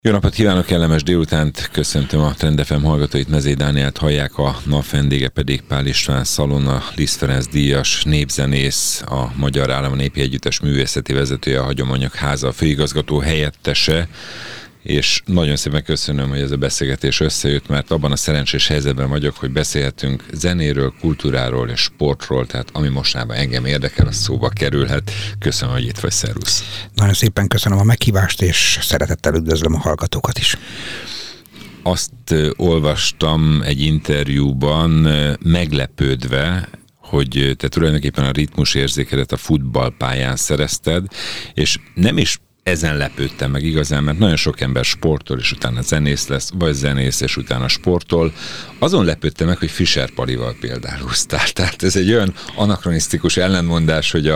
Jó napot kívánok, kellemes délutánt, köszöntöm a Trend FM hallgatóit, Mezei Dánielt hallják, a nap vendége pedig Pál István Szalona, Liszt Ferenc díjas népzenész, a Magyar Állami Népi Együttes művészeti vezetője, a Hagyományok Háza főigazgató helyettese, és nagyon szépen köszönöm, hogy ez a beszélgetés összejött, mert abban a szerencsés helyzetben vagyok, hogy beszélhetünk zenéről, kultúráról és sportról, tehát ami mostában engem érdekel, az szóba kerülhet. Köszönöm, hogy itt vagy, szervusz. Nagyon szépen köszönöm a meghívást, és szeretettel üdvözlöm a hallgatókat is. Azt olvastam egy interjúban meglepődve, hogy te tulajdonképpen a ritmusérzékedet a futballpályán szerezted, és nem is ezen lepődtem meg igazán, mert nagyon sok ember sportol, és utána zenész lesz, vagy zenész, és utána sportol. Azon lepődtem meg, hogy Fischer Palival példáloztál. Tehát ez egy olyan anakronisztikus ellentmondás, hogy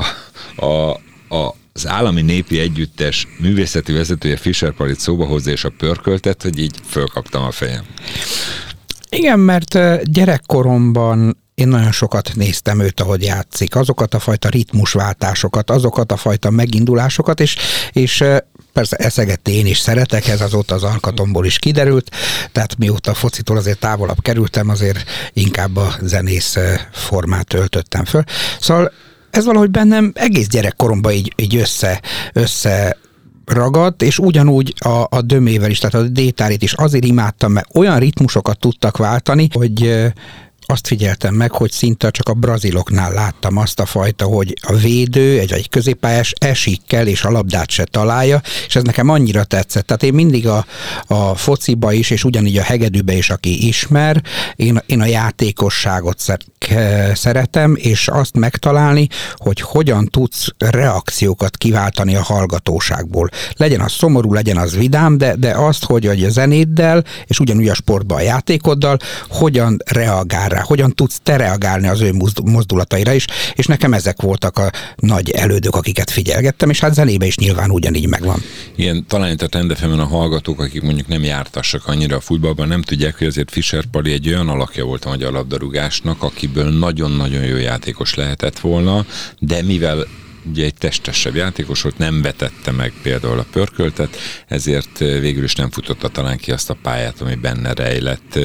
az Állami Népi Együttes művészeti vezetője Fischer Palit szóba hozza, és a pörköltet, hogy így fölkaptam a fejem. Igen, mert gyerekkoromban én nagyon sokat néztem őt, ahogy játszik, azokat a fajta ritmusváltásokat, azokat a fajta megindulásokat, és persze eszegetni én is szeretek, ez azóta az alkatomból is kiderült, tehát mióta a focitól azért távolabb kerültem, azért inkább a zenész formát töltöttem föl. Szóval ez valahogy bennem egész gyerekkoromban így össze ragadt, és ugyanúgy a dömével is, tehát a détárit is azért imádtam, mert olyan ritmusokat tudtak váltani, hogy azt figyeltem meg, hogy szinte csak a braziloknál láttam azt a fajta, hogy a védő, egy középpályás esik kell, és a labdát se találja, és ez nekem annyira tetszett. Tehát én mindig a fociba is, és ugyanígy a hegedűbe is, aki ismer, én a játékosságot szeretem, és azt megtalálni, hogy hogyan tudsz reakciókat kiváltani a hallgatóságból. Legyen az szomorú, legyen az vidám, de azt, hogy a zenéddel, és ugyanúgy a sportban a játékoddal, hogyan reagál rá, hogyan tudsz te reagálni az ő mozdulataira is, és nekem ezek voltak a nagy elődök, akiket figyelgettem, és hát zenébe is nyilván ugyanígy megvan. Igen, talán itt a Trend FM-en a hallgatók, akik mondjuk nem jártassak annyira a futballban, nem tudják, hogy azért Fischer Pali egy olyan alakja volt a magyar labdarúgásnak, akiből nagyon-nagyon jó játékos lehetett volna, de mivel ugye egy testesebb játékos volt, nem vetette meg például a pörköltet, ezért végül is nem futotta talán ki azt a pályát, ami benne rejlett.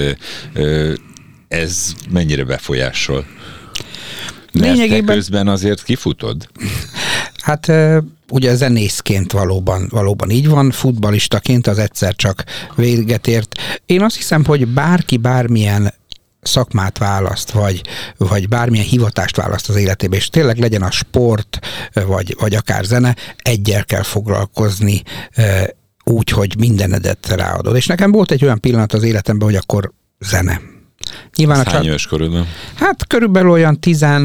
Ez mennyire befolyásol? Mert te közben azért kifutod? Hát ugye zenészként valóban így van, futballistaként az egyszer csak véget ért. Én azt hiszem, hogy bárki bármilyen szakmát választ, vagy bármilyen hivatást választ az életébe, és tényleg legyen a sport, vagy akár zene, egyel kell foglalkozni úgy, hogy mindenedet ráadod. És nekem volt egy olyan pillanat az életemben, hogy akkor zene. Nyilván hány éves korodban? Hát körülbelül olyan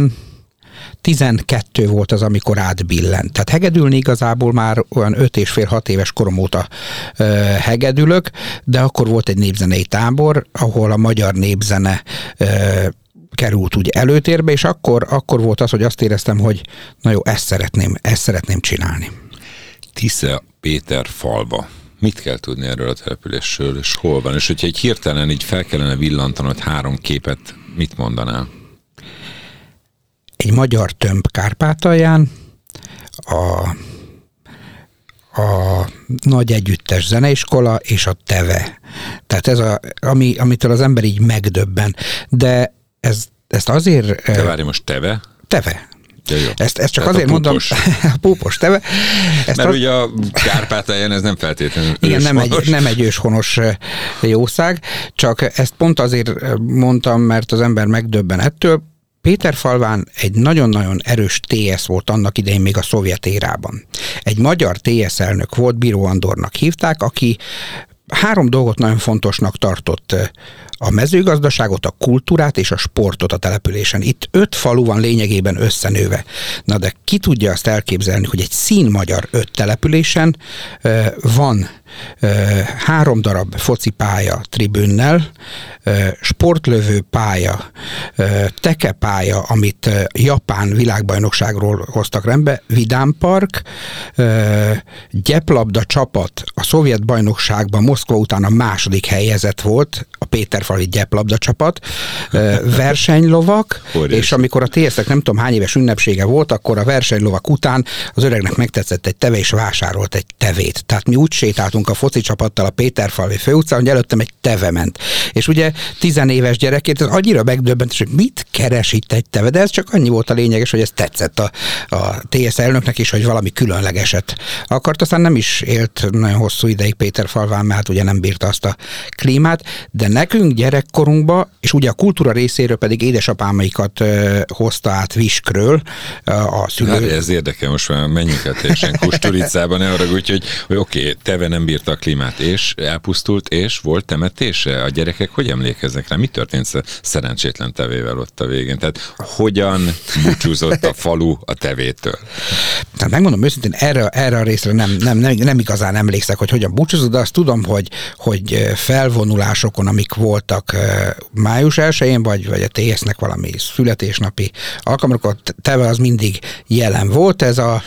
12 volt az, amikor átbillent. Tehát hegedülni igazából már olyan 5,5-6 éves korom óta hegedülök, de akkor volt egy népzenei tábor, ahol a magyar népzene került úgy előtérbe, és akkor volt az, hogy azt éreztem, hogy na jó, ezt szeretném csinálni. Tisza-Péterfalva. Mit kell tudni erről a településről, és hol van? És hogyha egy hirtelen így fel kellene villantanod 3 képet, mit mondanál? Egy magyar tömb Kárpátalján, a nagy együttes zeneiskola és a Teve. Tehát ez amitől az ember így megdöbben. De ezt azért... De várj, most Teve? Teve. Ja, ezt csak azért mondom, a púpos Teve. Mert ugye a Kárpátalján ez nem feltétlenül igen, nem egy őshonos jószág, csak ezt pont azért mondtam, mert az ember megdöbben ettől. Péterfalván egy nagyon-nagyon erős TS volt annak idején még a szovjet érában. Egy magyar TS elnök volt, Bíró Andornak hívták, aki 3 dolgot nagyon fontosnak tartott: a mezőgazdaságot, a kultúrát és a sportot a településen. Itt 5 falu van lényegében összenőve. Na de ki tudja azt elképzelni, hogy egy színmagyar 5 településen van 3 darab focipálya tribünnel, sportlövő pálya, tekepálya, amit japán világbajnokságról hoztak rendbe, vidámpark, gyeplabda csapat a szovjet bajnokságban Moszkva után a 2. helyezett volt, a péterfalvi gyeplabda csapat, versenylovak, és amikor a TSZ-nek nem tudom hány éves ünnepsége volt, akkor a versenylovak után az öregnek megtetszett egy teve, és vásárolt egy tevét. Tehát mi úgy sétáltunk játszottunk a foci csapattal a Péterfalvi főutcán, hogy előttem egy teve ment. És ugye 10 éves gyerekként ez annyira megdöbbent, hogy mit keres itt egy teve, de ez csak annyi volt a lényeges, hogy ez tetszett a TSZ elnöknek is, hogy valami különlegeset akart, aztán nem is élt nagyon hosszú ideig Péterfalván, mert ugye nem bírta azt a klímát, de nekünk gyerekkorunkban, és ugye a kultúra részéről pedig édesapámaikat hozta át Viskről a szülő. Hát ez érdekel, most már menjünk el teljesen Kusturicában, ne haragudj, hogy oké, teve nem bírta a klímát, és elpusztult, és volt temetése? A gyerekek hogy emlékeznek rá? Mi történt szerencsétlen tevével ott a végén? Tehát hogyan búcsúzott a falu a tevétől? Tehát megmondom őszintén, erre a részre nem igazán emlékszek, hogy hogyan búcsúzott, de azt tudom, hogy felvonulásokon, amik voltak május 1-én, vagy a TSZ-nek valami születésnapi alkalmakor, a teve az mindig jelen volt, ez a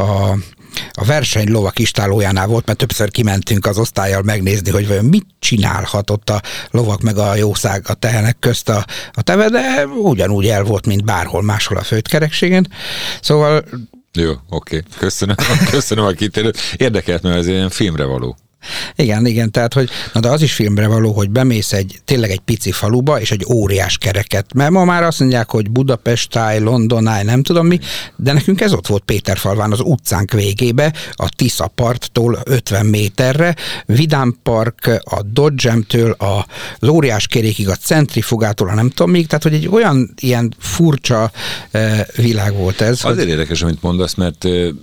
verseny lovak istálójánál volt, mert többször kimentünk az osztállyal megnézni, hogy vajon mit csinálhatott a lovak meg a jószág a tehenek közt a teve, de ugyanúgy el volt, mint bárhol máshol a Földkerekségen. Szóval... Jó, oké. Köszönöm a kitérőt. Érdekelt, mert ez ilyen filmre való. Igen, tehát, hogy de az is filmre való, hogy bemész tényleg egy pici faluba, és egy óriás kereket. Mert ma már azt mondják, hogy Budapestáj, Londonáj, nem tudom mi, de nekünk ez ott volt Péterfalván, az utcánk végébe, a Tisza parttól 50 méterre, Vidám Park, a Dodgem-től, az óriás kerékig, a Centrifugától, a nem tudom még, tehát, hogy egy olyan ilyen furcsa világ volt ez. Azért érdekes, amit mondasz, mert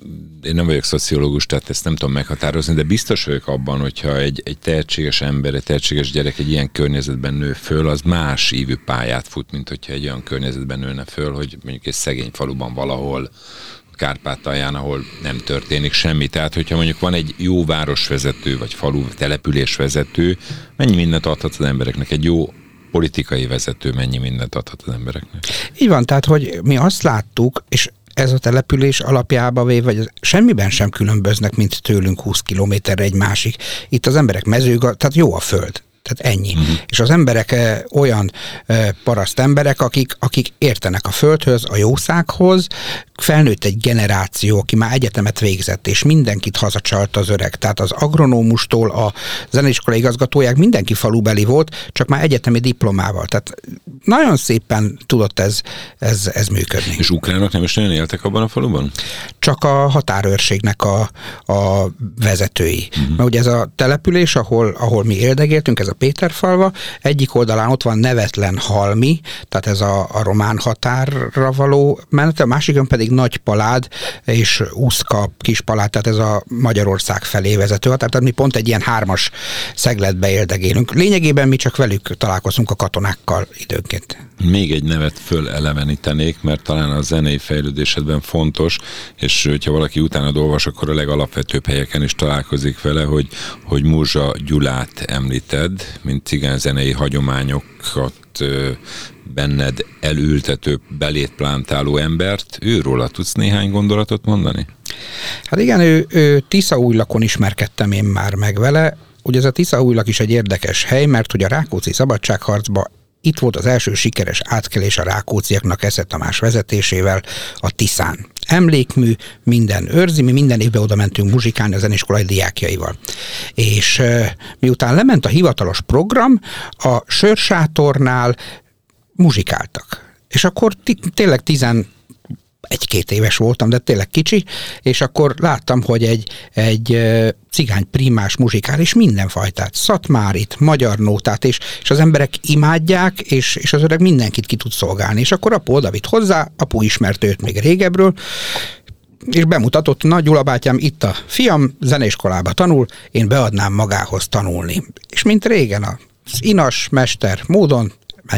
én nem vagyok szociológus, tehát ezt nem tudom meghatározni, de biztos vagyok abban, hogyha egy tehetséges ember, egy tehetséges gyerek egy ilyen környezetben nő föl, az más ívű pályát fut, mint hogyha egy olyan környezetben nőne föl, hogy mondjuk egy szegény faluban valahol, Kárpátalján, ahol nem történik semmi. Tehát, hogyha mondjuk van egy jó városvezető, vagy falu, településvezető, mennyi mindent adhat az embereknek? Egy jó politikai vezető mennyi mindent adhat az embereknek? Így van, tehát, hogy mi azt láttuk, és ez a település alapjába véve, vagy semmiben sem különböznek, mint tőlünk 20 kilométerre egy másik. Itt az emberek tehát jó a föld. Tehát ennyi. És az emberek olyan paraszt emberek, akik értenek a földhöz, a jószághoz, felnőtt egy generáció, aki már egyetemet végzett, és mindenkit hazacsalt az öreg. Tehát az agronómustól a zeneiskola igazgatóják mindenki falubeli volt, csak már egyetemi diplomával. Tehát nagyon szépen tudott ez működni. És ukránok nem is nagyon éltek abban a faluban? Csak a határőrségnek a vezetői. Mert ugye ez a település, ahol mi éldegéltünk, ez a Péterfalva, egyik oldalán ott van Nevetlen Halmi, tehát ez a román határra való menet, a másikon pedig Nagypalád és Uszka Kispalád, tehát ez a Magyarország felé vezető határ, tehát mi pont egy ilyen 3-as szegletbe éldegélünk. Lényegében mi csak velük találkozunk a katonákkal időnként. Még egy nevet fölelevenítenék, mert talán a zenei fejlődésedben fontos, és hogyha valaki utána olvas, akkor a legalapvetőbb helyeken is találkozik vele, hogy Múzsa Gyulát említed, mint cigányzenei hagyományokat benned elültető, belét plántáló embert. Őróla tudsz néhány gondolatot mondani? Hát igen, ő Tiszaújlakon ismerkedtem én már meg vele. Ugye ez a Tiszaújlak is egy érdekes hely, mert ugye a Rákóczi szabadságharcban itt volt az első sikeres átkelés a rákócziaknak Esze Tamás vezetésével a Tiszán. Emlékmű, minden őrzi, mi minden évben oda mentünk muzsikálni a zeneiskolai diákjaival. És miután lement a hivatalos program, a sörsátornál muzsikáltak. És akkor tényleg 1-2 éves voltam, de tényleg kicsi, és akkor láttam, hogy egy cigány primás muzsikál, és mindenfajtát, szatmárit, magyar nótát, és az emberek imádják, és az öreg mindenkit ki tud szolgálni. És akkor apu odavitt hozzá, apu ismerte őt még régebről, és bemutatott, na Gyula bátyám, itt a fiam, zeneiskolába tanul, én beadnám magához tanulni. És mint régen az inas mester módon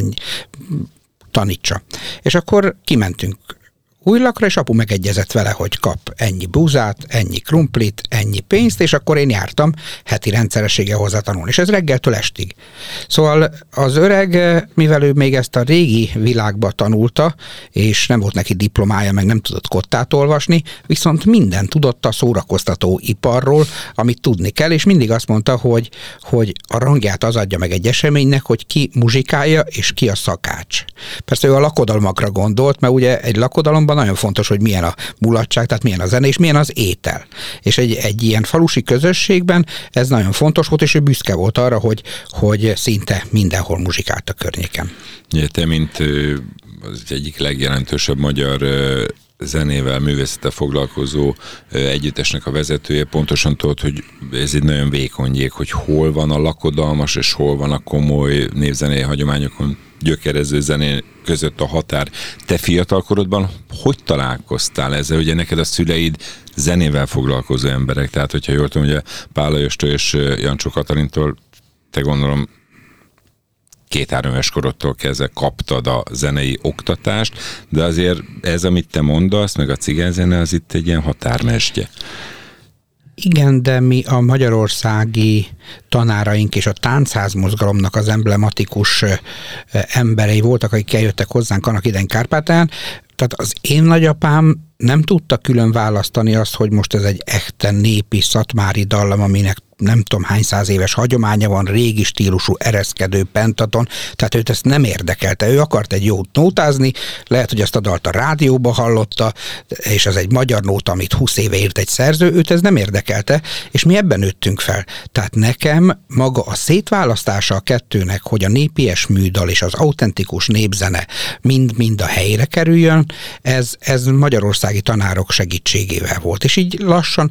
tanítsa. És akkor kimentünk Újlakra, és apu megegyezett vele, hogy kap ennyi búzát, ennyi krumplit, ennyi pénzt, és akkor én jártam heti rendszerességgel hozzá tanulni. És ez reggeltől estig. Szóval az öreg, mivel ő még ezt a régi világba tanulta, és nem volt neki diplomája, meg nem tudott kottát olvasni, viszont minden tudott a szórakoztató iparról, amit tudni kell, és mindig azt mondta, hogy a rangját az adja meg egy eseménynek, hogy ki muzsikálja, és ki a szakács. Persze ő a lakodalmakra gondolt, mert ugye egy lakodalomban Abban nagyon fontos, hogy milyen a mulatság, tehát milyen a zene, és milyen az étel. És egy ilyen falusi közösségben ez nagyon fontos volt, és ő büszke volt arra, hogy szinte mindenhol muzsikált a környéken. Ja, te, mint az egyik legjelentősebb magyar zenével, művészettel foglalkozó együttesnek a vezetője, pontosan tudod, hogy ez egy nagyon vékony jég, hogy hol van a lakodalmas, és hol van a komoly népzenei hagyományokon gyökerező zené között a határ. Te fiatalkorodban hogy találkoztál ezzel? Ugye neked a szüleid zenével foglalkozó emberek, tehát hogyha jól tudom, ugye Pál Lajostól és Jancsó Katalintól, te gondolom 2-3 éves korodtól kezdve kaptad a zenei oktatást, de azért ez, amit te mondasz, meg a cigányzene, az itt egy ilyen határmesdje. Igen, de mi a magyarországi tanáraink és a táncházmozgalomnak az emblematikus emberei voltak, akik eljöttek hozzánk annak idején Kárpátalján. Tehát az én nagyapám nem tudta külön választani azt, hogy most ez egy echten népi szatmári dallam, aminek nem tudom hány száz éves hagyománya van, régi stílusú, ereszkedő pentaton, tehát őt ezt nem érdekelte. Ő akart egy jót nótázni, lehet, hogy ezt a dalt a rádióba hallotta, és ez egy magyar nóta, amit 20 éve írt egy szerző, őt ez nem érdekelte, és mi ebben nőttünk fel. Tehát nekem maga a szétválasztása a kettőnek, hogy a népies műdal és az autentikus népzene mind a helyére kerüljön, ez magyarországi tanárok segítségével volt. És így lassan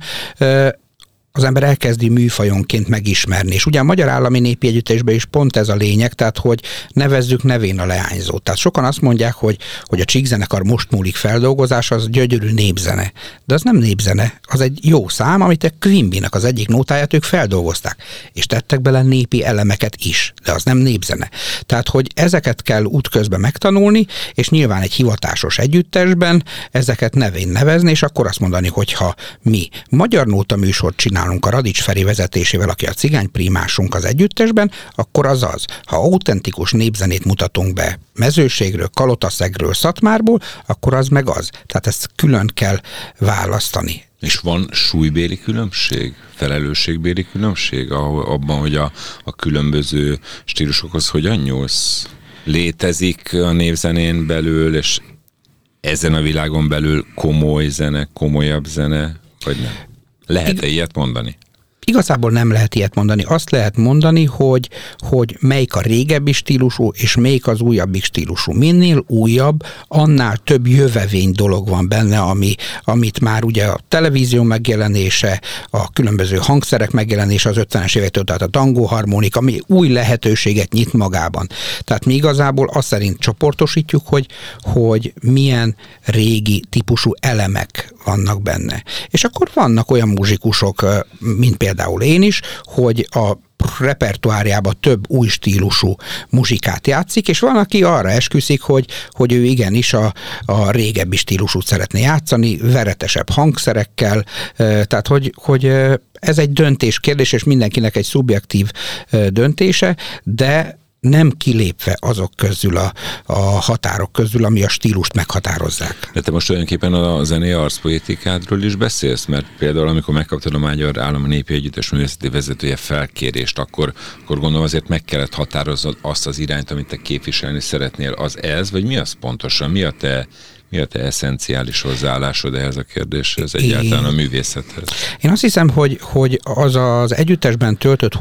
az ember elkezdi műfajonként megismerni. És ugye a Magyar Állami Népi Együttesben is pont ez a lényeg, tehát hogy nevezzük nevén a leányzót. Tehát sokan azt mondják, hogy a csíkzenekar most múlik feldolgozás, az gyönyörű népzene. De az nem népzene, az egy jó szám, amit a Quimby-nek az egyik nótáját ők feldolgozták. És tettek bele népi elemeket is, de az nem népzene. Tehát, hogy ezeket kell útközben megtanulni, és nyilván egy hivatásos együttesben ezeket nevén nevezni, és akkor azt mondani, hogyha mi magyar nóta műsort csinálunk a Radics Feri vezetésével, aki a cigányprímásunk az együttesben, akkor az az. Ha autentikus népzenét mutatunk be Mezőségről, Kalotaszegről, Szatmárból, akkor az meg az. Tehát ezt külön kell választani. És van súlybéli különbség? Felelősségbéli különbség abban, hogy a különböző stílusokhoz hogyan nyúlsz? Létezik a népzenén belül, és ezen a világon belül komoly zene, komolyabb zene, vagy nem? Lehet-e ilyet mondani? Igazából nem lehet ilyet mondani. Azt lehet mondani, hogy melyik a régebbi stílusú, és melyik az újabbik stílusú. Minél újabb, annál több jövevény dolog van benne, amit már ugye a televízió megjelenése, a különböző hangszerek megjelenése az 50-es évektől, tehát a tangóharmonika, ami új lehetőséget nyit magában. Tehát mi igazából azt szerint csoportosítjuk, hogy milyen régi típusú elemek vannak benne. És akkor vannak olyan muzsikusok, mint például én is, hogy a repertoárjába több új stílusú muzsikát játszik, és van, aki arra esküszik, hogy ő igenis a régebbi stílusút szeretné játszani, veretesebb hangszerekkel, tehát hogy ez egy döntéskérdés, és mindenkinek egy szubjektív döntése, de nem kilépve azok közül a határok közül, ami a stílust meghatározzák. De te most tulajdonképpen a zenei arcpoetikádról is beszélsz, mert például amikor megkaptad a Magyar Állami Népi Együttes művészeti vezetője felkérést, akkor gondolom azért meg kellett határoznod azt az irányt, amit te képviselni szeretnél. Az ez, vagy mi az pontosan? Mi a te eszenciális hozzáállásod ehhez a kérdéshez, egyáltalán a művészethez? Én azt hiszem, hogy az együttesben töltött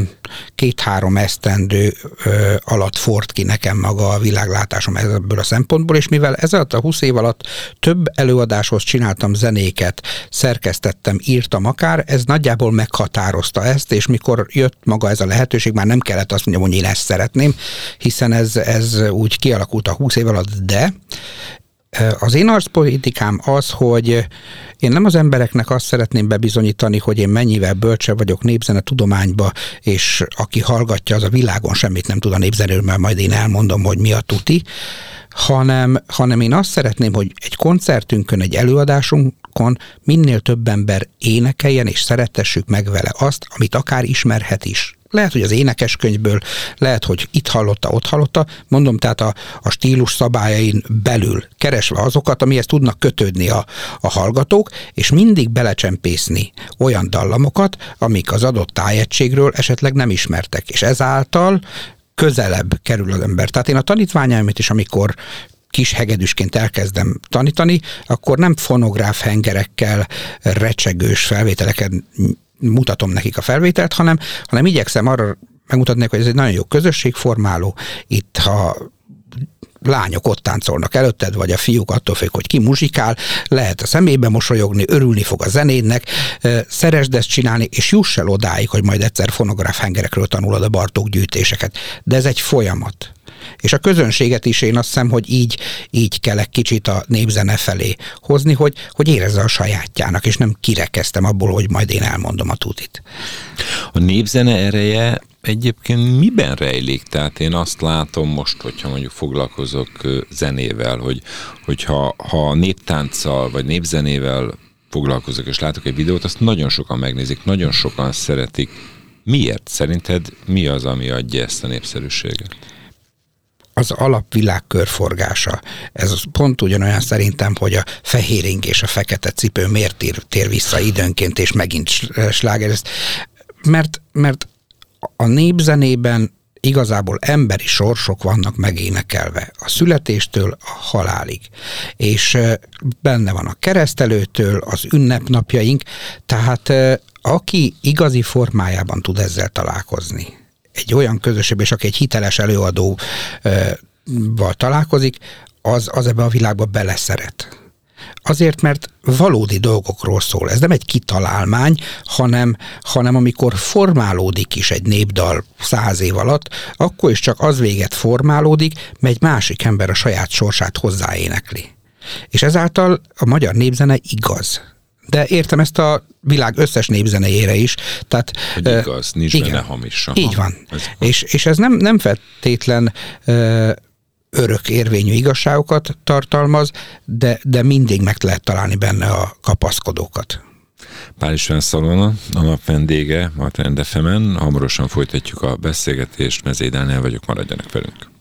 22-3 esztendő alatt fort ki nekem maga a világlátásom ebből a szempontból, és mivel ezalatt a 20 év alatt több előadáshoz csináltam zenéket, szerkesztettem, írtam akár, ez nagyjából meghatározta ezt, és mikor jött maga ez a lehetőség, már nem kellett azt mondjam, hogy én ezt szeretném, hiszen ez úgy kialakult a 20 év alatt, de az én arcpolitikám az, hogy én nem az embereknek azt szeretném bebizonyítani, hogy én mennyivel bölcsebb vagyok népzene tudományba, és aki hallgatja, az a világon semmit nem tud a népzenéről, mert majd én elmondom, hogy mi a tuti, hanem én azt szeretném, hogy egy koncertünkön, egy előadásunkon minél több ember énekeljen, és szerettessük meg vele azt, amit akár ismerhet is. Lehet, hogy az énekeskönyvből, lehet, hogy itt hallotta, ott hallotta, mondom, tehát a stílus szabályain belül keresve azokat, amihez tudnak kötődni a hallgatók, és mindig belecsempészni olyan dallamokat, amik az adott tájegységről esetleg nem ismertek, és ezáltal közelebb kerül az ember. Tehát én a tanítványaimat is, amikor kis hegedűsként elkezdem tanítani, akkor nem fonográf hengerekkel, recsegős felvételeken mutatom nekik a felvételt, hanem igyekszem arra megmutatni, hogy ez egy nagyon jó közösségformáló. Itt, ha lányok ott táncolnak előtted, vagy a fiúk, attól függ, hogy ki muzsikál, lehet a szemébe mosolyogni, örülni fog a zenédnek, szeresd ezt csinálni, és juss el odáig, hogy majd egyszer fonográf hengerekről tanulod a Bartók gyűjtéseket. De ez egy folyamat. És a közönséget is én azt hiszem, hogy így kell egy kicsit a népzene felé hozni, hogy érezze a sajátjának, és nem kirekeztem abból, hogy majd én elmondom a tutit. A népzene ereje egyébként miben rejlik? Tehát én azt látom most, hogyha mondjuk foglalkozok zenével, hogyha néptánccal vagy népzenével foglalkozok, és látok egy videót, azt nagyon sokan megnézik, nagyon sokan szeretik. Miért? Szerinted mi az, ami adja ezt a népszerűséget? Az alapvilág körforgása. Ez pont ugyanolyan szerintem, hogy a fehér ing és a fekete cipő miért tér vissza időnként, és megint sláger. Mert a népzenében igazából emberi sorsok vannak megénekelve. A születéstől a halálig. És benne van a keresztelőtől, az ünnepnapjaink, tehát aki igazi formájában tud ezzel találkozni, egy olyan közösségben, és aki egy hiteles előadóval találkozik, az ebbe a világba beleszeret. Azért, mert valódi dolgokról szól. Ez nem egy kitalálmány, hanem amikor formálódik is egy népdal 100 év alatt, akkor is csak az véget formálódik, mert egy másik ember a saját sorsát hozzáénekli. És ezáltal a magyar népzene igaz. De értem ezt a világ összes népzenéjére is. Tehát, hogy igaz, nincs benne hamis. Így van. És ez nem feltétlen örök érvényű igazságokat tartalmaz, de mindig meg lehet találni benne a kapaszkodókat. Pál István Szalona, a nap vendége a Trend FM-en. Hamarosan folytatjuk a beszélgetést. Mezei Dániel vagyok, maradjanak velünk.